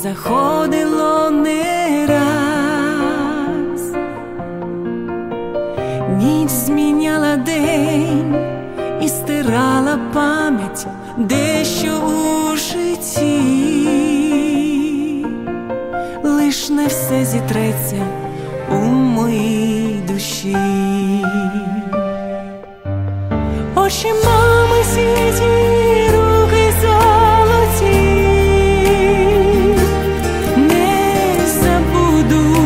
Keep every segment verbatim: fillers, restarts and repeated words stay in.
заходило не раз, ніч зміняла день і стирала пам'ять дещо у житті, лиш не все зітреться у моїй душі. Очі мами сіті, руки золоті, не забуду,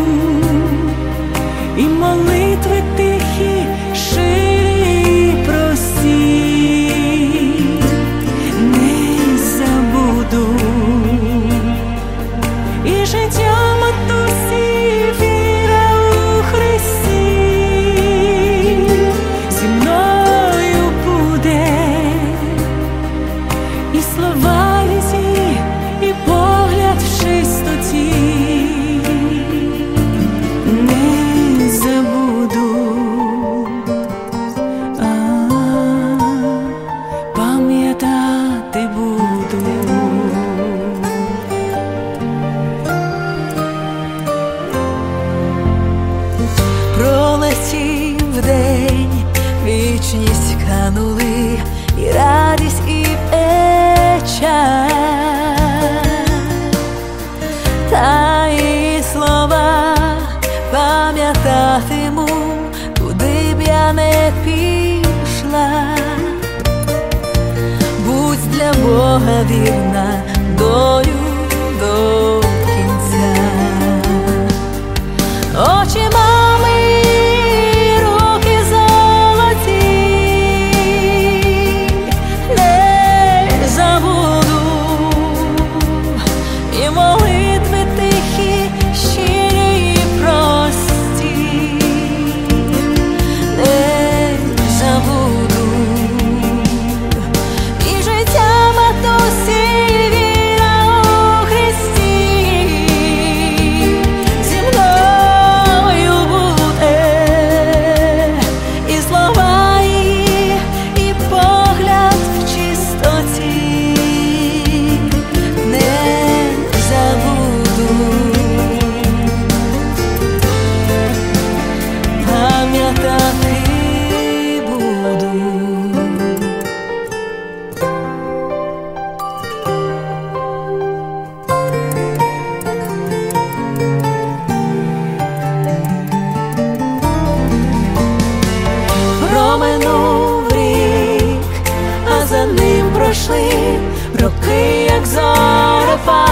і молитви тихі, щирі, прості, не забуду, і життя матусі, віра у Христі зі мною буде, і слова її, і погляд в чистоті, не забуду, а пам'ятати буду. Пролетів день, вічність канули, і радість, і печаль, та і слова пам'ятатиму, куди б я не пішла. Будь для Бога вірна долю до кінця. Очі мами, руки золоті, не забуду, і молитви тихі, щирі, прості, не забуду, і життя матусі, віра у Христі зі мною буде, і слова її, і погляд в чистоті, не забуду, пам'ятати буду. Проминув рік, а за ним пройшли роки, як зорепад.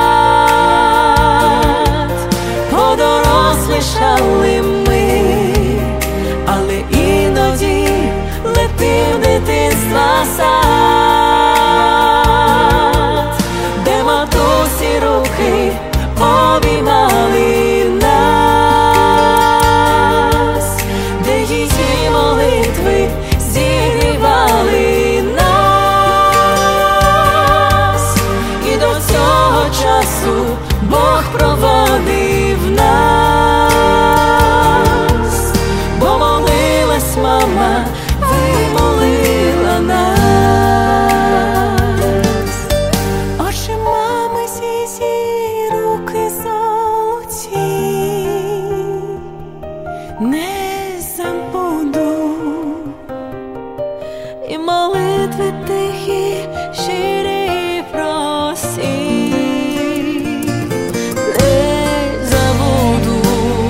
Подорослішали ми, але іноді летив дитинства сад, де матусі руки обіймали нас, де її молитви зігрівали нас, і до цього часу Бог проводив нас, бо молилась мама, вимолила нас. Очі мами сізі, руки золоті, не забуду, і молитви тихі, щирі, прості, не забуду,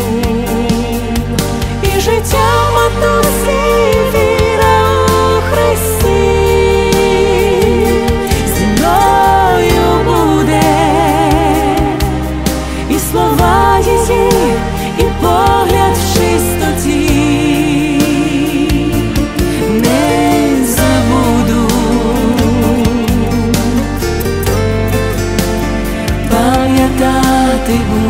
і життя матусі, віра у Христі зі мною буде, і слова її, і погляд в чистоті, не забуду, пам'ятати буду.